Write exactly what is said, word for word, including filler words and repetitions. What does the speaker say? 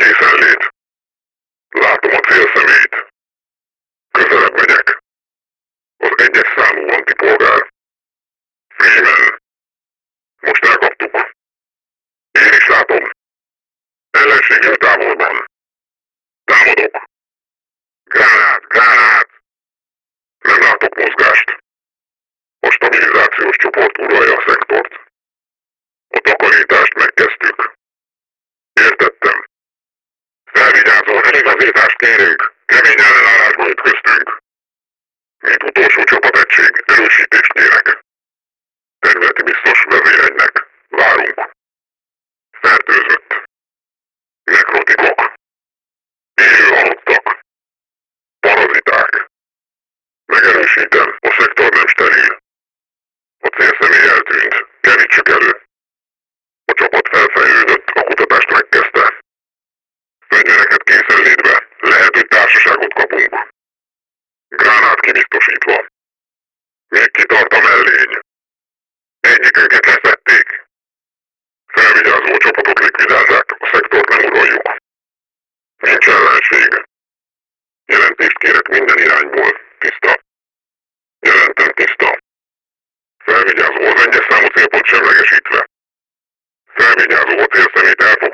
Készenlét. Látom a célszemélyt. Közelebb megyek. Az egyes számú antipolgár. Freeman. Most elkaptuk. Én is látom. Ellenségünk távolban. Támadok. Gránát, gránát! Nem látok mozgást. A stabilizációs csoport uralja a szektort. A takarítást megkezdtük. Értettem. Felvigyázol, eligazítást kérünk. Kemény ellenállásba ütköztünk. Mint utolsó csapategység, erősítést kérek. Területi biztos vezéregynek. Várunk. Fertőzött. Nekrotikok. Élő halottak. Paraziták. Megerősítem, a szektor nem steril. A célszemély eltűnt. Kerítsük elő. A csapat felfejlődött, a kutatást megkezdte. Fegyvereket készenlétbe, lehet, hogy társaságot kapunk. Gránát kibiztosítva. Még kitart a mellény. Egyikünket leszették. Felvigyázó csapatot likvidálták, a szektort nem uraljuk. Nincs ellenség. Jelentést kérek minden irányból. Tiszta. Jelentem tiszta. Felvigyázó az egyes számú célpont semlegesítve. Felvigyázó a célszemélyt elfog